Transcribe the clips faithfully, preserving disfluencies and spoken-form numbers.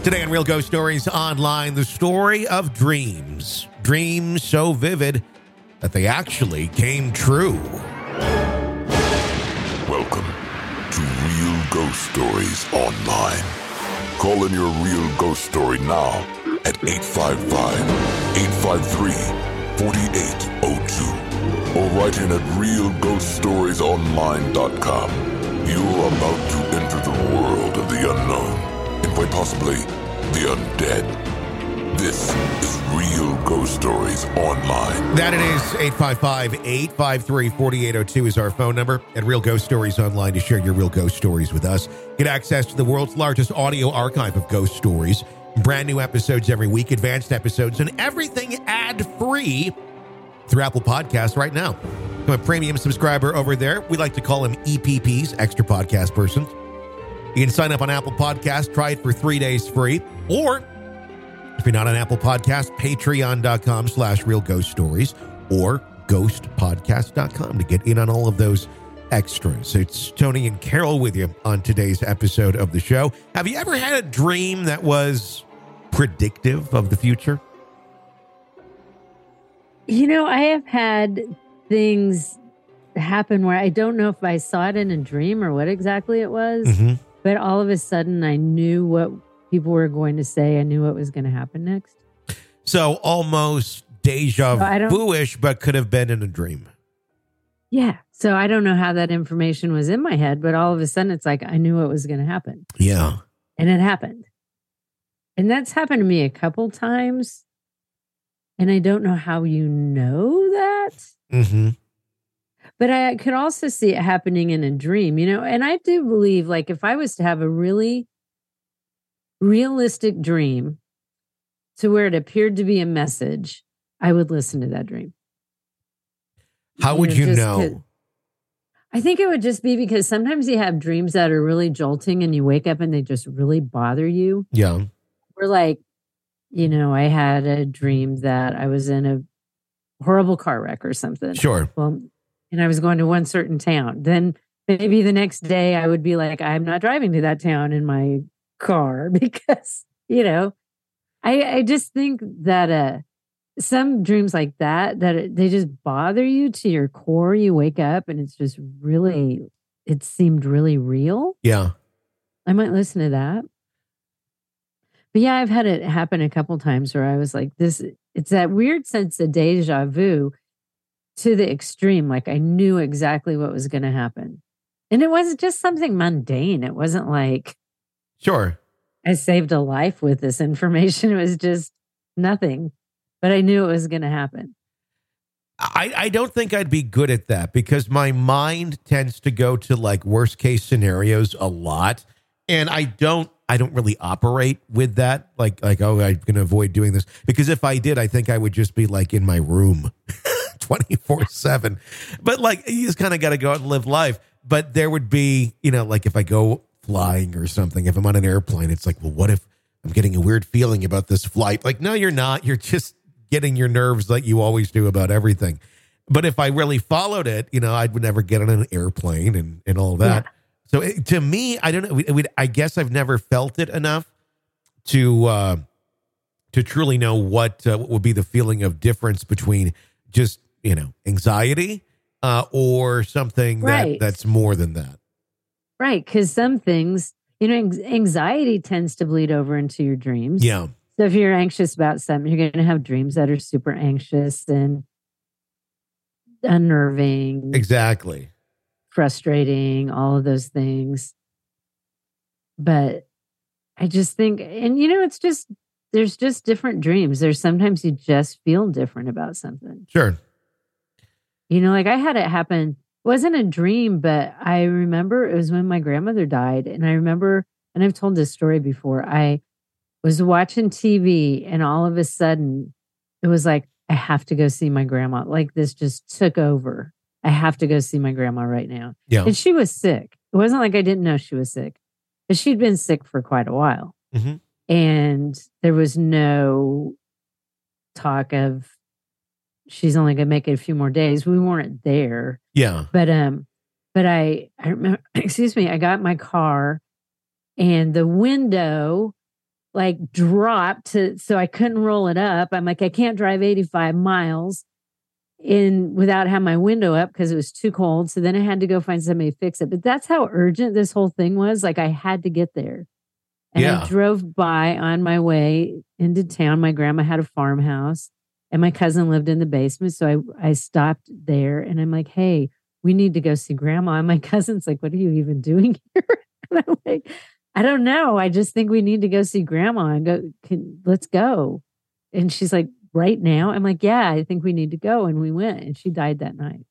Today on Real Ghost Stories Online, the story of dreams. Dreams so vivid that they actually came true. Welcome to Real Ghost Stories Online. Call in your real ghost story now at eight five five, eight five three, four eight zero two or write in at real ghost stories online dot com. You're about to enter the world of the unknown and quite possibly the undead. This is Real Ghost Stories Online. That it is. eight five five, eight five three, four eight zero two is our phone number at Real Ghost Stories Online to share your real ghost stories with us. Get access to the world's largest audio archive of ghost stories. Brand new episodes every week, advanced episodes, and everything ad-free through Apple Podcasts right now. I'm a premium subscriber over there. We like to call them E P Ps, extra podcast persons. You can sign up on Apple Podcasts, try it for three days free. Or, if you're not on Apple Podcasts, patreon.com slash real ghost stories or ghost podcast dot com to get in on all of those extras. It's Tony and Carol with you on today's episode of the show. Have you ever had a dream that was predictive of the future? You know, I have had things happen where I don't know if I saw it in a dream or what exactly it was, mm-hmm. but all of a sudden I knew what people were going to say. I knew what was going to happen next. So almost deja so vu-ish, but could have been in a dream. Yeah. So I don't know how that information was in my head, but all of a sudden it's like I knew what was going to happen. Yeah. And it happened. And that's happened to me a couple times. And I don't know how you know that. Mm-hmm. But I could also see it happening in a dream, you know, and I do believe, like, if I was to have a really realistic dream to where it appeared to be a message, I would listen to that dream. How would you know? You know? I think it would just be because sometimes you have dreams that are really jolting and you wake up and they just really bother you. Yeah. Or like, you know, I had a dream that I was in a horrible car wreck or something. Sure. Well, and I was going to one certain town. Then maybe the next day I would be like, I'm not driving to that town in my car because, you know, I, I just think that uh, some dreams like that, that it, they just bother you to your core. You wake up and it's just really, it seemed really real. Yeah. I might listen to that. But yeah, I've had it happen a couple times where I was like, this, it's that weird sense of deja vu to the extreme. Like I knew exactly what was going to happen. And it wasn't just something mundane. It wasn't like, sure, I saved a life with this information. It was just nothing, but I knew it was going to happen. I, I don't think I'd be good at that because my mind tends to go to like worst case scenarios a lot. And I don't, I don't really operate with that. Like, like, oh, I'm going to avoid doing this because if I did, I think I would just be like in my room twenty-four seven. But like, you just kind of got to go out and live life. But there would be, you know, like if I go flying or something, if I'm on an airplane, it's like, well, what if I'm getting a weird feeling about this flight? Like, no, you're not. You're just getting your nerves like you always do about everything. But if I really followed it, you know, I would never get on an airplane and, and all that. Yeah. So it, to me, I don't know. We, we, I guess I've never felt it enough to uh, to truly know what, uh, what would be the feeling of difference between just, you know, anxiety uh, or something right. that, that's more than that. Right. Because some things, you know, anxiety tends to bleed over into your dreams. Yeah. So if you're anxious about something, you're going to have dreams that are super anxious and unnerving. Exactly. Frustrating, all of those things. But I just think, and you know, it's just, there's just different dreams. There's sometimes you just feel different about something. Sure. You know, like I had it happen, it wasn't a dream, but I remember it was when my grandmother died. And I remember, and I've told this story before, I was watching T V and all of a sudden it was like, I have to go see my grandma. Like this just took over. I have to go see my grandma right now. Yeah. And she was sick. It wasn't like I didn't know she was sick, but she'd been sick for quite a while. Mm-hmm. And there was no talk of she's only going to make it a few more days. We weren't there. Yeah. But, um, but I, I remember, excuse me, I got in my car and the window like dropped to, so I couldn't roll it up. I'm like, I can't drive eighty-five miles in without having my window up because it was too cold. So then I had to go find somebody to fix it. But that's how urgent this whole thing was. Like I had to get there. And Yeah. I drove by on my way into town. My grandma had a farmhouse and my cousin lived in the basement. So I, I stopped there and I'm like, hey, we need to go see grandma. And my cousin's like, what are you even doing here? And I'm like, I don't know. I just think we need to go see grandma and go, can, let's go. And she's like, right now? I'm like, yeah, I think we need to go. And we went and she died that night.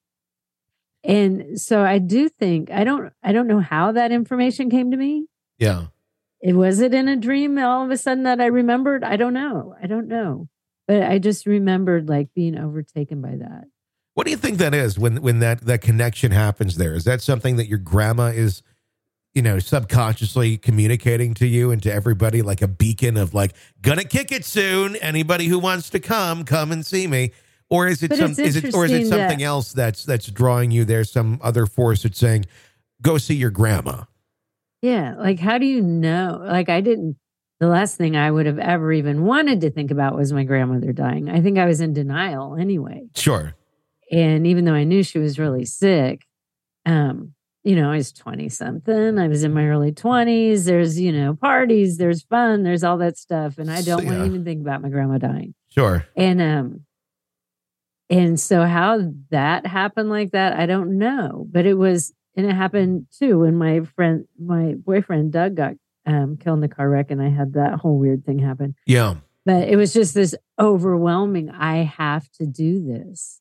And so I do think, I don't, I don't know how that information came to me. Yeah. It was it in a dream all of a sudden that I remembered? I don't know. I don't know. But I just remembered like being overtaken by that. What do you think that is when, when that, that connection happens there? Is that something that your grandma is, you know, subconsciously communicating to you and to everybody, like a beacon of like, gonna kick it soon. Anybody who wants to come, come and see me. Or is it But some, it's is it, or is it interesting something that- else that's, that's drawing you there? Some other force that's saying, go see your grandma. Yeah. Like, how do you know? Like, I didn't, the last thing I would have ever even wanted to think about was my grandmother dying. I think I was in denial anyway. Sure. And even though I knew she was really sick, um, you know, I was twenty something. I was in my early twenties. There's, you know, parties, there's fun, there's all that stuff. And I don't So, want yeah. to even think about my grandma dying. Sure. And, um, and so how that happened like that, I don't know. But it was, and it happened too when my friend, my boyfriend, Doug, got um, killed in the car wreck. And I had that whole weird thing happen. Yeah. But it was just this overwhelming, I have to do this.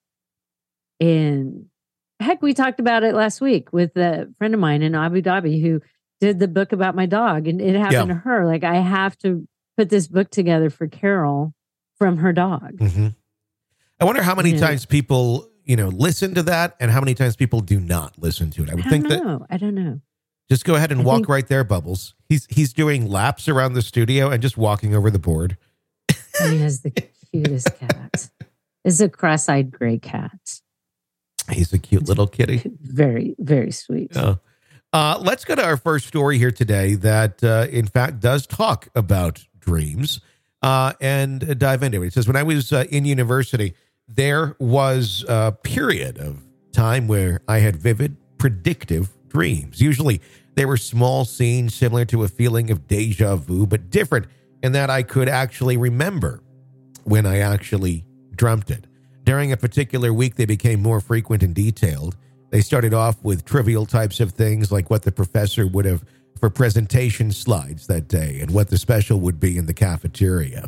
And heck, we talked about it last week with a friend of mine in Abu Dhabi who did the book about my dog. And it happened Yeah. to her. Like, I have to put this book together for Carol from her dog. Mm-hmm. I wonder how many Yeah. times people, you know, listen to that and how many times people do not listen to it. I would I think don't that know. I don't know. just go ahead and I walk think- right there, Bubbles. He's he's doing laps around the studio and just walking over the board. He has the cutest cat. It's a cross-eyed gray cat. He's a cute little kitty. Very, very sweet. Yeah. Uh, let's go to our first story here today that, uh, in fact, does talk about dreams uh, and uh, dive into it. It says, when I was uh, in university, there was a period of time where I had vivid, predictive dreams. Usually they were small scenes similar to a feeling of deja vu, but different in that I could actually remember when I actually dreamt it. During a particular week, they became more frequent and detailed. They started off with trivial types of things like what the professor would have for presentation slides that day and what the special would be in the cafeteria.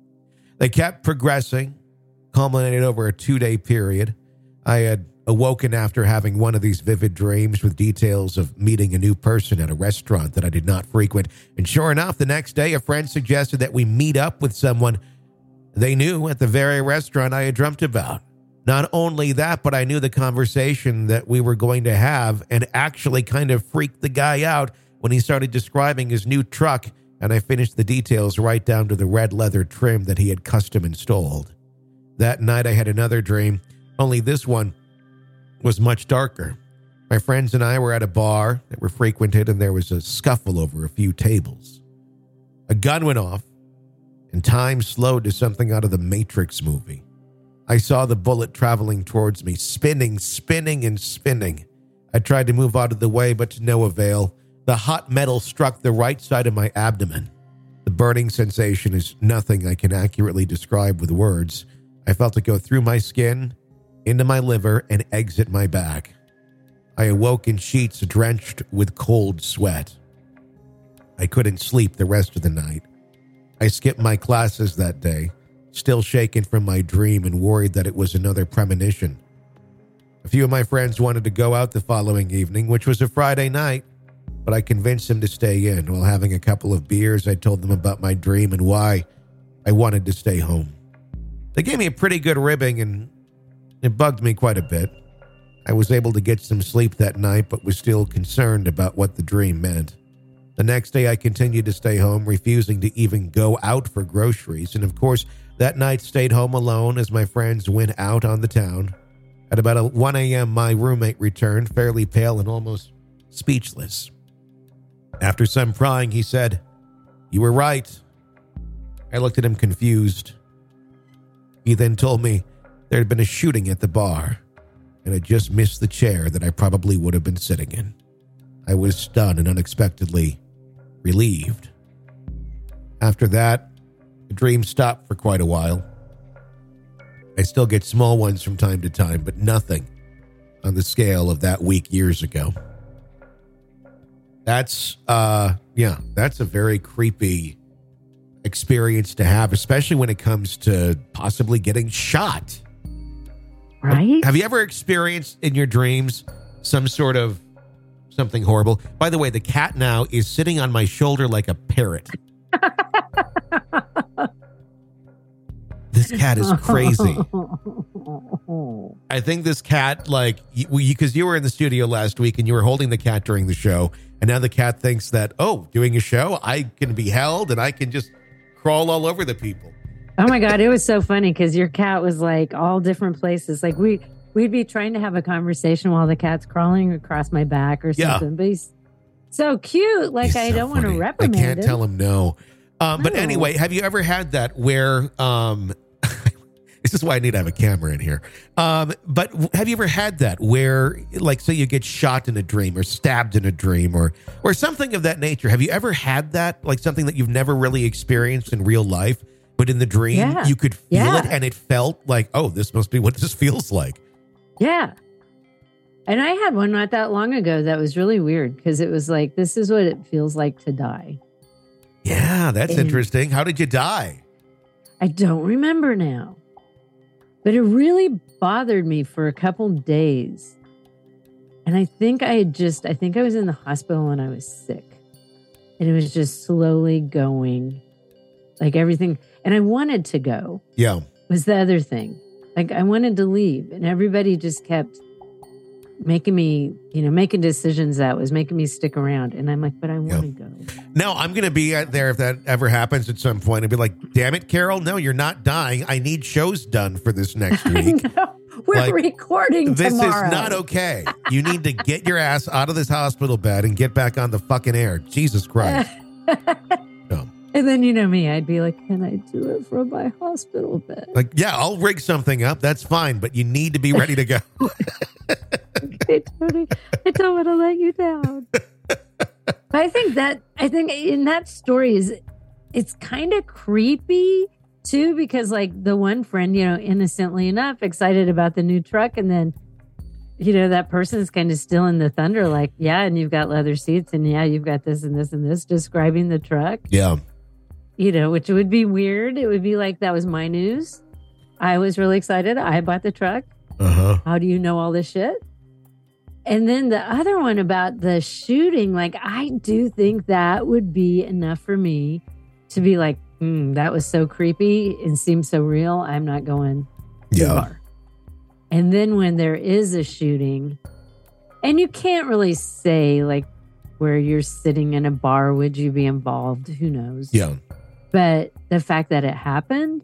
They kept progressing, culminated over a two-day period. I had awoken after having one of these vivid dreams with details of meeting a new person at a restaurant that I did not frequent. And sure enough, the next day, a friend suggested that we meet up with someone they knew at the very restaurant I had dreamt about. Not only that, but I knew the conversation that we were going to have and actually kind of freaked the guy out when he started describing his new truck, and I finished the details right down to the red leather trim that he had custom installed. That night I had another dream, only this one was much darker. My friends and I were at a bar that were frequented, and there was a scuffle over a few tables. A gun went off, and time slowed to something out of the Matrix movie. I saw the bullet traveling towards me, spinning, spinning, and spinning. I tried to move out of the way, but to no avail. The hot metal struck the right side of my abdomen. The burning sensation is nothing I can accurately describe with words. I felt it go through my skin, into my liver, and exit my back. I awoke in sheets drenched with cold sweat. I couldn't sleep the rest of the night. I skipped my classes that day, still shaken from my dream and worried that it was another premonition. A few of my friends wanted to go out the following evening, which was a Friday night, but I convinced them to stay in. While having a couple of beers, I told them about my dream and why I wanted to stay home. They gave me a pretty good ribbing, and it bugged me quite a bit. I was able to get some sleep that night, but was still concerned about what the dream meant. The next day, I continued to stay home, refusing to even go out for groceries. And of course, that night stayed home alone as my friends went out on the town. At about one a.m., my roommate returned, fairly pale and almost speechless. After some prying, he said, "You were right. I looked at him confused. He then told me there had been a shooting at the bar and I just missed the chair that I probably would have been sitting in. I was stunned and unexpectedly relieved. After that, the dream stopped for quite a while. I still get small ones from time to time, but nothing on the scale of that week years ago. That's, uh, yeah, that's a very creepy experience to have, especially when it comes to possibly getting shot. Right? Have you ever experienced in your dreams some sort of something horrible? By the way, the cat now is sitting on my shoulder like a parrot. This cat is crazy. I think this cat, like, because you, you, you were in the studio last week and you were holding the cat during the show, and now the cat thinks that, oh, doing a show, I can be held and I can just crawl all over the people. Oh my God, it was so funny because your cat was like all different places. Like we we'd be trying to have a conversation while the cat's crawling across my back or something. Yeah. But he's so cute. Like, I so don't funny. want to reprimand him. I can't him. tell him no. Um, no. But anyway, have you ever had that where um, this is why I need to have a camera in here. Um, but have you ever had that where, like, say you get shot in a dream or stabbed in a dream or or something of that nature? Have you ever had that, like something that you've never really experienced in real life, but in the dream yeah. you could feel yeah. it and it felt like, oh, this must be what this feels like? Yeah. And I had one not that long ago that was really weird because it was like, this is what it feels like to die. Yeah, that's and interesting. How did you die? I don't remember now. But it really bothered me for a couple days. And I think I had just, I think I was in the hospital when I was sick. And it was just slowly going, like everything. And I wanted to go. Yeah. Was the other thing. Like I wanted to leave. And everybody just kept making me, you know, making decisions that was making me stick around. And I'm like, but I want to yeah. go. No, I'm going to be out there if that ever happens at some point and be like, damn it, Carol, no, you're not dying. I need shows done for this next week. We're like, recording this tomorrow. Is not okay. You need to get your ass out of this hospital bed and get back on the fucking air. Jesus Christ. no. And then, you know me, I'd be like, can I do it from my hospital bed? Like, yeah, I'll rig something up. That's fine. But you need to be ready to go. Okay, Tony, I don't want to let you down. But I think that, I think in that story is, it's kind of creepy too, because like the one friend, you know, innocently enough, excited about the new truck. And then, you know, that person's kind of still in the thunder, like, yeah, and you've got leather seats and yeah, you've got this and this and this, describing the truck. Yeah. You know, which would be weird. It would be like, that was my news. I was really excited. I bought the truck. Uh-huh. How do you know all this shit? And then the other one about the shooting, like, I do think that would be enough for me to be like, mm, that was so creepy and seems so real. I'm not going too yeah. far. And then when there is a shooting, and you can't really say like where you're sitting in a bar, would you be involved? Who knows? Yeah. But the fact that it happened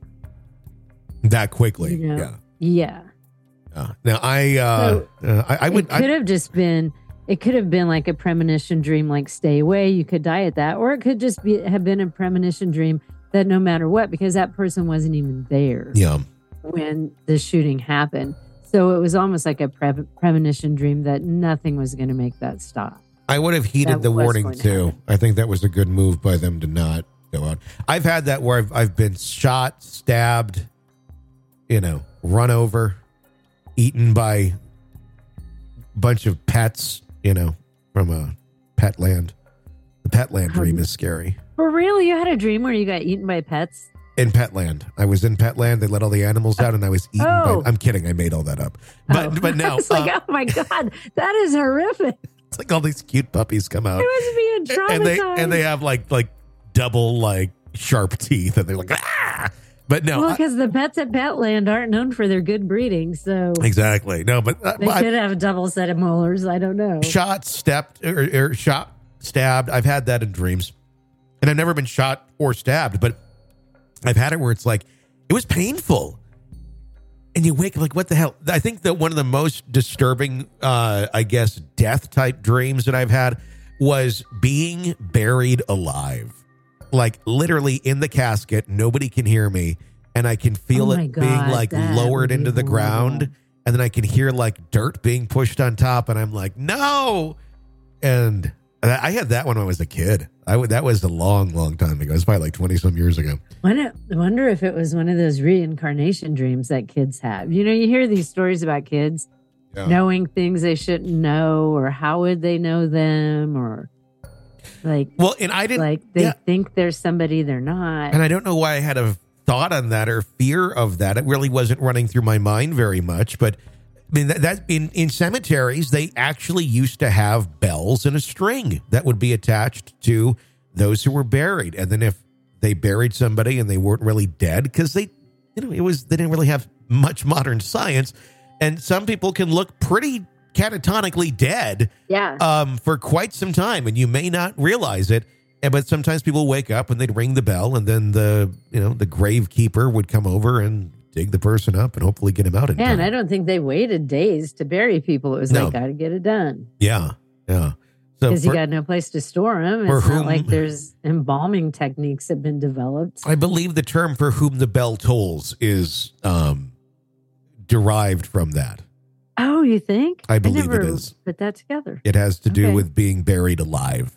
that quickly. You know, yeah. Yeah. Uh, now I, uh, so uh, I, I would, it could I, have just been, it could have been like a premonition dream, like stay away. You could die at that, or it could just be, have been a premonition dream that no matter what, because that person wasn't even there yeah. when the shooting happened. So it was almost like a pre- premonition dream that nothing was going to make that stop. I would have heeded That the was warning going to too. happen. I think that was a good move by them to not go out. I've had that where I've, I've been shot, stabbed, you know, run over, eaten by a bunch of pets, you know, from a pet land. The pet land dream is scary. For real? You had a dream where you got eaten by pets? In Petland. I was in Petland. They let all the animals out and I was eaten Oh. by... I'm kidding. I made all that up. But Oh. but now... It's like, uh, oh my God, that is horrific. it's like all these cute puppies come out. I was being traumatized. And they and they have like like double like sharp teeth and they're like, ah! But no... Well, I- because the pets at Petland aren't known for their good breeding, so exactly. No, but... Uh, they I- could have a double set of molars. I don't know. shot, stepped, or, or shot, stabbed. I've had that in dreams. And I've never been shot or stabbed, but I've had it where it's like, it was painful. And you wake up like, what the hell? I think that one of the most disturbing, uh, I guess, death type dreams that I've had was being buried alive. like literally in the casket. Nobody can hear me. And I can feel Oh it my God, being like that lowered would be into the horrible. ground. And then I can hear like dirt being pushed on top. And I'm like, no. And I had that when I was a kid. I would, that was a long, long time ago. It was probably like twenty some years ago. I wonder if it was one of those reincarnation dreams that kids have. You know, you hear these stories about kids Yeah. knowing things they shouldn't know, or how would they know them, or like, Well, and I didn't, like they yeah. think there's somebody they're not. And I don't know why I had a thought on that or fear of that. It really wasn't running through my mind very much. But I mean, that, that in, in cemeteries, they actually used to have bells and a string that would be attached to those who were buried. And then if they buried somebody and they weren't really dead, because they, you know, it was, they didn't really have much modern science. And some people can look pretty catatonically dead Yeah. um, for quite some time, and you may not realize it. And, but sometimes people wake up and they'd ring the bell, and then the you know the gravekeeper would come over and dig the person up and hopefully get him out in Man, time. I don't think they waited days to bury people. It was No. like, got to get it done. Yeah, yeah. So Because you for- got no place to store them. for It's not whom- like there's embalming techniques have been developed. I believe the term "for whom the bell tolls" is um, derived from that. Oh, you think? I believe never it is. Put that together. It has to do Okay. with being buried alive,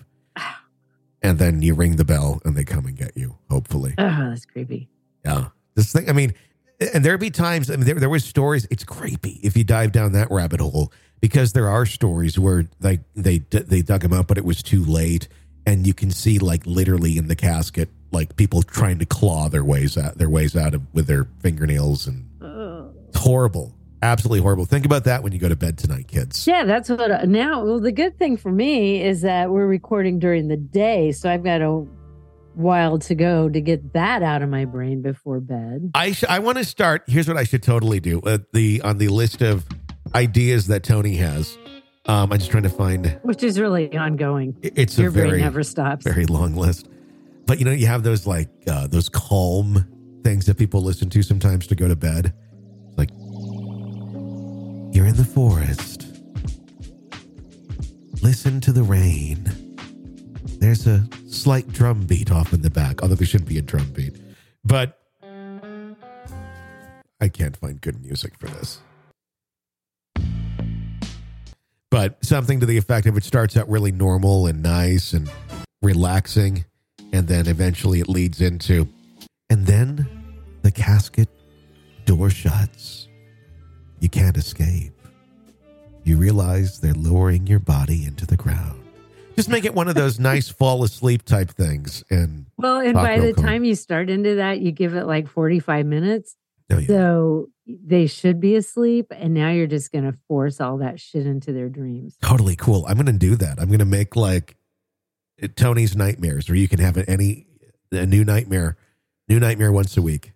and then you ring the bell and they come and get you. Hopefully. Oh, that's creepy. Yeah. This thing, I mean, and there'd be times, I mean, there, there was stories, it's creepy if you dive down that rabbit hole, because there are stories where like they, they dug him up, but it was too late. And you can see like literally in the casket, like people trying to claw their ways out, their ways out of, with their fingernails, and Oh. it's horrible. Absolutely horrible. Think about that when you go to bed tonight, kids. Yeah, that's what I, now. Well, the good thing for me is that we're recording during the day, so I've got a while to go to get that out of my brain before bed. I sh- I want to start. Here's what I should totally do. Uh, the on the list of ideas that Tony has. Um, I'm just trying to find. Which is really ongoing. It's Your a very brain never stops. very long list. But you know, you have those like uh, those calm things that people listen to sometimes to go to bed. It's like you're in the forest. Listen to the rain. There's a slight drum beat off in the back, although there shouldn't be a drum beat. But I can't find good music for this. But something to the effect of it starts out really normal and nice and relaxing, and then eventually it leads into, and then the casket door shuts. You can't escape. You realize they're lowering your body into the ground. Just make it one of those nice fall asleep type things. And Well, and talk by real the calm. time you start into that, you give it like forty-five minutes. Oh, yeah. So they should be asleep. And now you're just going to force all that shit into their dreams. Totally cool. I'm going to do that. I'm going to make like Tony's Nightmares, where you can have any a new nightmare, new nightmare once a week.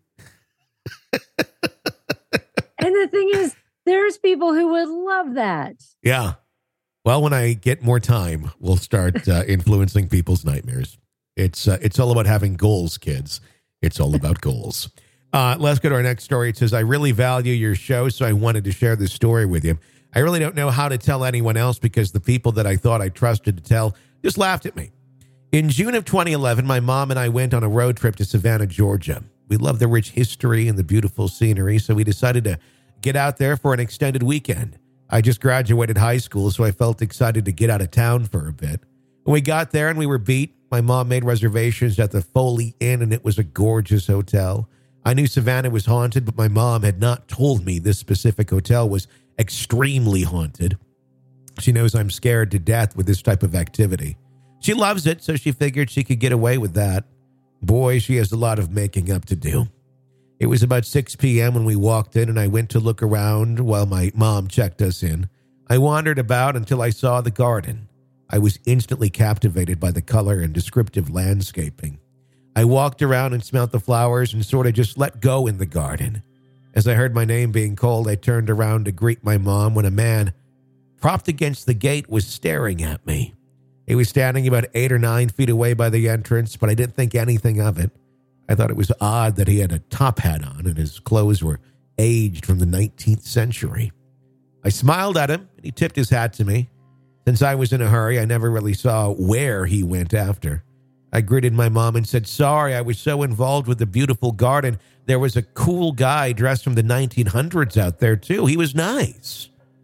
And the thing is, there's people who would love that. Yeah. Well, when I get more time, we'll start uh, influencing people's nightmares. It's uh, it's all about having goals, kids. It's all about goals. Uh, let's go to our next story. It says, I really value your show, so I wanted to share this story with you. I really don't know how to tell anyone else because the people that I thought I trusted to tell just laughed at me. In June of twenty eleven, my mom and I went on a road trip to Savannah, Georgia. We love the rich history and the beautiful scenery, so we decided to get out there for an extended weekend. I just graduated high school, so I felt excited to get out of town for a bit. When we got there and we were beat, my mom made reservations at the Foley Inn, and it was a gorgeous hotel. I knew Savannah was haunted, but my mom had not told me this specific hotel was extremely haunted. She knows I'm scared to death with this type of activity. She loves it, so she figured she could get away with that. Boy, she has a lot of making up to do. It was about six p.m. when we walked in, and I went to look around while my mom checked us in. I wandered about until I saw the garden. I was instantly captivated by the color and descriptive landscaping. I walked around and smelt the flowers and sort of just let go in the garden. As I heard my name being called, I turned around to greet my mom when a man, propped against the gate, was staring at me. He was standing about eight or nine feet away by the entrance, but I didn't think anything of it. I thought it was odd that he had a top hat on and his clothes were aged from the nineteenth century. I smiled at him, and he tipped his hat to me. Since I was in a hurry, I never really saw where he went after. I greeted my mom and said, sorry, I was so involved with the beautiful garden. There was a cool guy dressed from the nineteen hundreds out there, too. He was nice.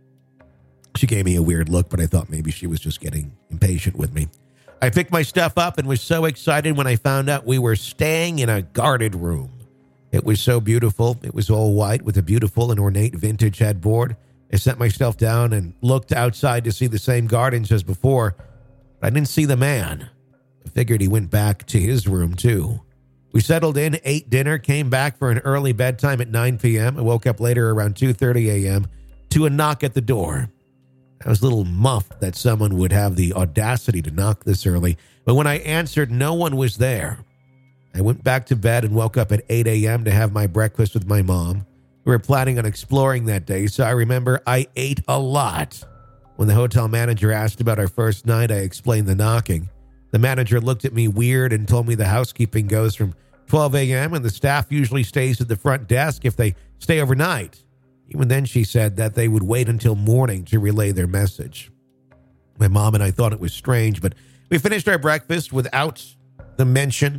She gave me a weird look, but I thought maybe she was just getting impatient with me. I picked my stuff up and was so excited when I found out we were staying in a guarded room. It was so beautiful. It was all white with a beautiful and ornate vintage headboard. I set myself down and looked outside to see the same gardens as before, but I didn't see the man. I figured he went back to his room, too. We settled in, ate dinner, came back for an early bedtime at nine p.m. I woke up later around two thirty a.m. to a knock at the door. I was a little muffed that someone would have the audacity to knock this early, but when I answered, no one was there. I went back to bed and woke up at eight a.m. to have my breakfast with my mom. We were planning on exploring that day, so I remember I ate a lot. When the hotel manager asked about our first night, I explained the knocking. The manager looked at me weird and told me the housekeeping goes from twelve a.m. and the staff usually stays at the front desk if they stay overnight. Even then, she said that they would wait until morning to relay their message. My mom and I thought it was strange, but we finished our breakfast without the mention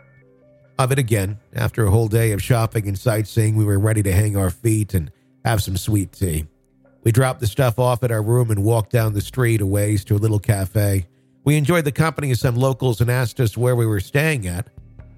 of it again. After a whole day of shopping and sightseeing, we were ready to hang our feet and have some sweet tea. We dropped the stuff off at our room and walked down the street a ways to a little cafe. We enjoyed the company of some locals and asked us where we were staying at.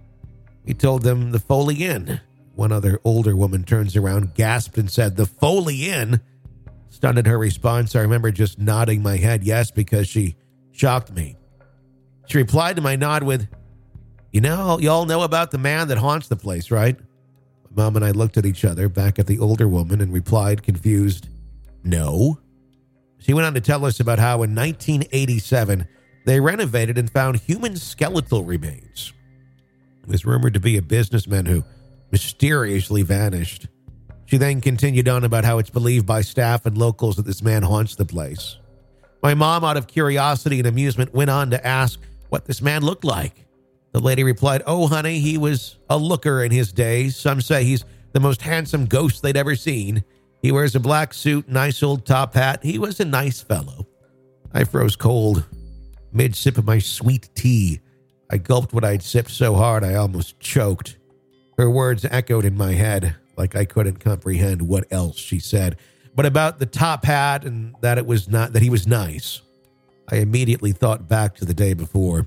We told them the Foley Inn. One other older woman turns around, gasped, and said, the Foley Inn? Stunned at her response, I remember just nodding my head yes because she shocked me. She replied to my nod with, you know, you all know about the man that haunts the place, right? My mom and I looked at each other, back at the older woman, and replied, confused, no. She went on to tell us about how in nineteen eighty-seven, they renovated and found human skeletal remains. It was rumored to be a businessman who mysteriously vanished. She then continued on about how it's believed by staff and locals that this man haunts the place. My mom, out of curiosity and amusement, went on to ask what this man looked like. The lady replied, oh, honey, he was a looker in his day. Some say he's the most handsome ghost they'd ever seen. He wears a black suit, nice old top hat. He was a nice fellow. I froze cold. Mid-sip of my sweet tea, I gulped what I'd sipped so hard I almost choked. Her words echoed in my head like I couldn't comprehend what else she said. But about the top hat and that it was not that he was nice, I immediately thought back to the day before.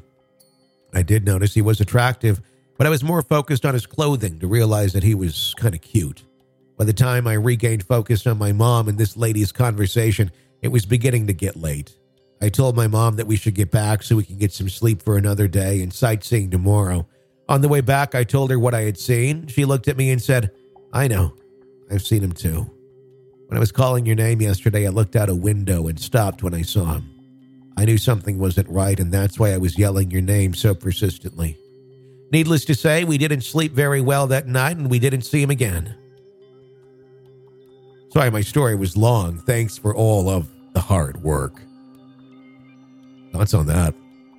I did notice he was attractive, but I was more focused on his clothing to realize that he was kind of cute. By the time I regained focus on my mom and this lady's conversation, it was beginning to get late. I told my mom that we should get back so we can get some sleep for another day and sightseeing tomorrow. On the way back, I told her what I had seen. She looked at me and said, I know. I've seen him too. When I was calling your name yesterday, I looked out a window and stopped when I saw him. I knew something wasn't right, and that's why I was yelling your name so persistently. Needless to say, we didn't sleep very well that night, and we didn't see him again. Sorry, my story was long. Thanks for all of the hard work. Thoughts on that?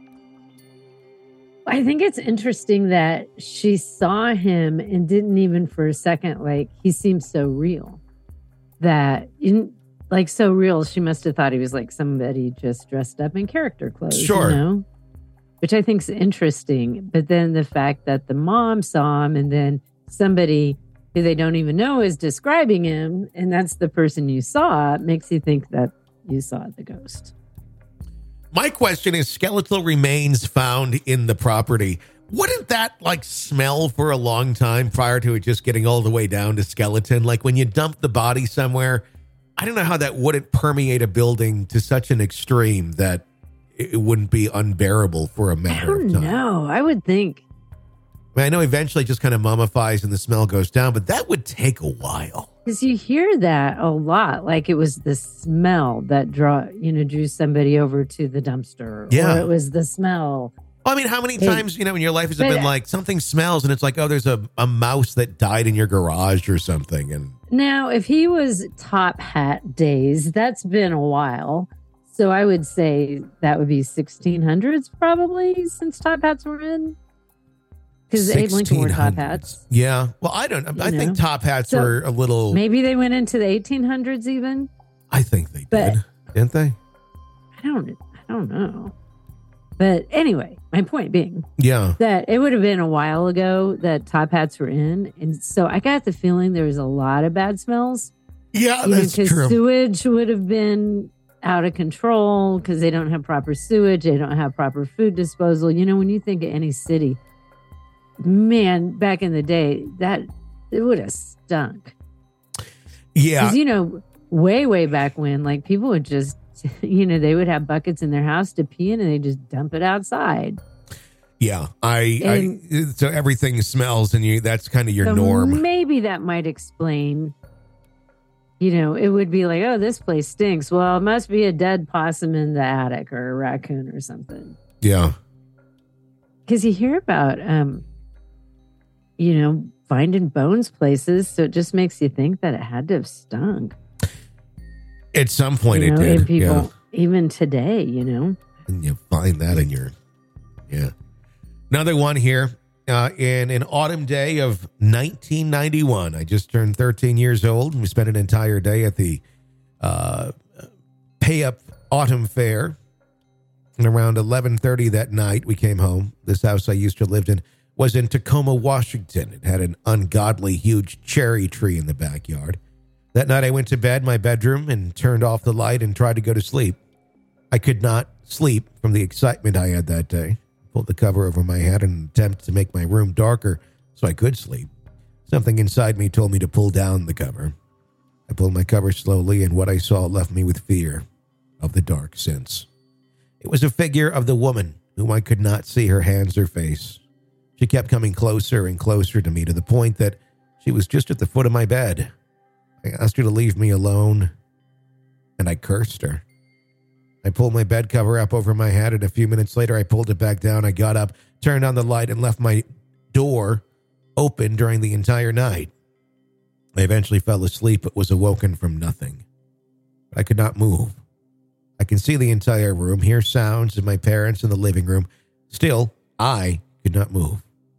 I think it's interesting that she saw him and didn't even for a second, like, he seems so real. That, in, like, so real, she must have thought he was like somebody just dressed up in character clothes. Sure. You know? Which I think is interesting. But then the fact that the mom saw him and then somebody who they don't even know is describing him, and that's the person you saw, makes you think that you saw the ghost. My question is, skeletal remains found in the property. Wouldn't that like smell for a long time prior to it just getting all the way down to skeleton? Like when you dump the body somewhere, I don't know how that wouldn't permeate a building to such an extreme that it wouldn't be unbearable for a matter of time. I don't know. I would think. I mean, I know eventually it just kind of mummifies and the smell goes down, but that would take a while. Because you hear that a lot, like it was the smell that draw, you know, drew somebody over to the dumpster. Yeah. Or it was the smell. Well, I mean, how many Hey, times, you know, in your life has it but- been like something smells and it's like, oh, there's a, a mouse that died in your garage or something. And Now, if he was top hat days, that's been a while. So I would say that would be sixteen hundreds probably since top hats were in. Because Abe Lincoln wore top hats. Yeah. Well, I don't, I You think know? top hats So, were a little, Maybe they went into the eighteen hundreds even. I think they but- did, didn't they? I don't I don't know. But anyway, my point being Yeah. that it would have been a while ago that top hats were in. And so I got the feeling there was a lot of bad smells. Yeah, You know, that's 'cause true. sewage would have been out of control because they don't have proper sewage. They don't have proper food disposal. You know, when you think of any city, man, back in the day, that it would have stunk. Yeah. Because, you know, way, way back when, like people would just, you know, they would have buckets in their house to pee in and they just dump it outside. Yeah. I, And- I, so everything smells and you, that's kind of your So norm. maybe that might explain, you know, it would be like, oh, this place stinks. Well, it must be a dead possum in the attic or a raccoon or something. Yeah. Because you hear about, um, you know, finding bones places. So it just makes you think that it had to have stunk. At some point you know, it did. and people, Yeah. even today, you know. And you find that in your, yeah. Another one here. Uh, in an autumn day of nineteen ninety-one, I just turned thirteen years old. And we spent an entire day at the uh, Pay Up Autumn Fair. And around eleven thirty that night, we came home. This house I used to live in was in Tacoma, Washington. It had an ungodly huge cherry tree in the backyard. That night I went to bed, my bedroom, and turned off the light and tried to go to sleep. I could not sleep from the excitement I had that day. Pulled the cover over my head in an attempt to make my room darker so I could sleep. Something inside me told me to pull down the cover. I pulled my cover slowly, and what I saw left me with fear of the dark since. It was a figure of the woman whom I could not see her hands or face. She kept coming closer and closer to me to the point that she was just at the foot of my bed. I asked her to leave me alone, and I cursed her. I pulled my bed cover up over my head, and a few minutes later, I pulled it back down. I got up, turned on the light, and left my door open during the entire night. I eventually fell asleep, but was awoken from nothing. I could not move. I can see the entire room, hear sounds of my parents in the living room. Still, I could not move.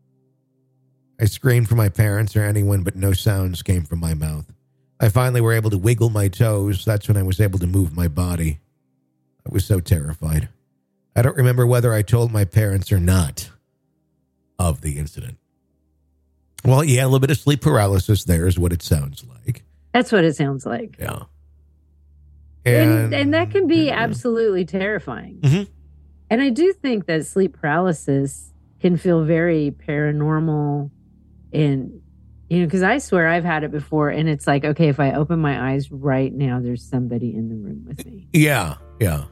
I screamed for my parents or anyone, but no sounds came from my mouth. I finally were able to wiggle my toes. That's when I was able to move my body. I was so terrified. I don't remember whether I told my parents or not of the incident. Well, yeah, a little bit of sleep paralysis there is what it sounds like. That's what it sounds like. Yeah. And, and that can be absolutely terrifying. Mhm. And I do think that sleep paralysis can feel very paranormal. And, you know, because I swear I've had it before. And it's like, okay, if I open my eyes right now, there's somebody in the room with me. Yeah, yeah.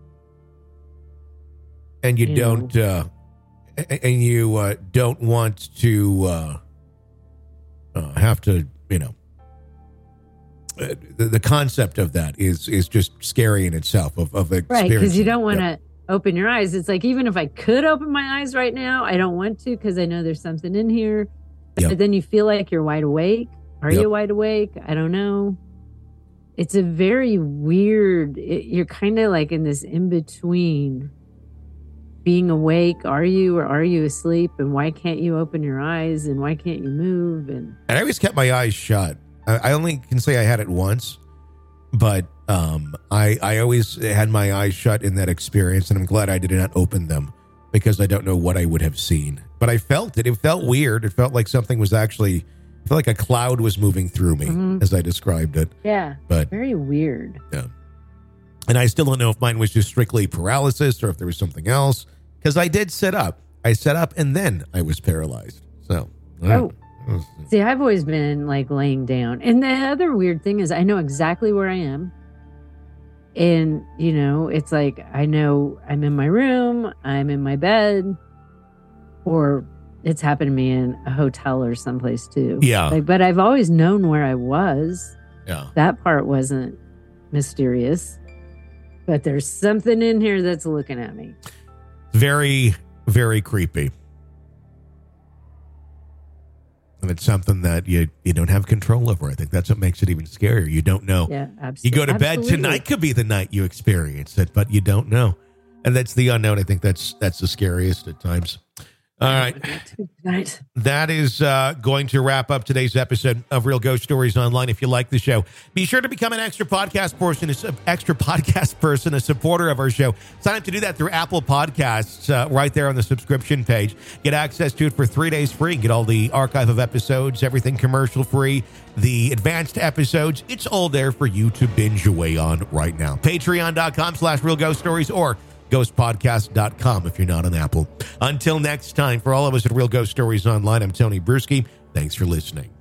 And you, You don't, uh, and you uh, don't want to uh, uh, have to, you know, uh, the, the concept of that is is just scary in itself. Of of Right. Because experiencing you don't it. want to Yeah. open your eyes. It's like, even if I could open my eyes right now, I don't want to because I know there's something in here. Yep. But then you feel like you're wide awake. Are Yep. you wide awake? I don't know. It's a very weird, it, you're kind of like in this in between being awake. Are you or are you asleep? And why can't you open your eyes? And why can't you move? And And I always kept my eyes shut. I, I only can say I had it once, but um, I I always had my eyes shut in that experience, and I'm glad I did not open them because I don't know what I would have seen. But I felt it. It felt weird. It felt like something was actually, I felt like a cloud was moving through me Mhm. as I described it. yeah, But very weird. yeah, and I still don't know if mine was just strictly paralysis or if there was something else. Because I did sit up. I sat up and then I was paralyzed. So, I don't Oh. know. See, I've always been like laying down. And the other weird thing is I know exactly where I am. And, you know, it's like I know I'm in my room, I'm in my bed, or it's happened to me in a hotel or someplace too. Yeah. Like, but I've always known where I was. Yeah. That part wasn't mysterious. But there's something in here that's looking at me. Very, very creepy. And it's something that you, you don't have control over. I think that's what makes it even scarier. You don't know. Yeah, You absolutely. go to bed, tonight could be the night you experience it, but you don't know. And that's the unknown. I think that's that's the scariest at times. All right. Right. That is uh, going to wrap up today's episode of Real Ghost Stories Online. If you like the show, be sure to become an extra podcast person, an extra podcast person, a supporter of our show. Sign up to do that through Apple Podcasts uh, right there on the subscription page. Get access to it for three days free. Get all the archive of episodes, everything commercial free, the advanced episodes. It's all there for you to binge away on right now. Patreon.com slash Real Ghost Stories or ghost podcast dot com if you're not on Apple. Until next time, for all of us at Real Ghost Stories Online, I'm Tony Bruschi. Thanks for listening.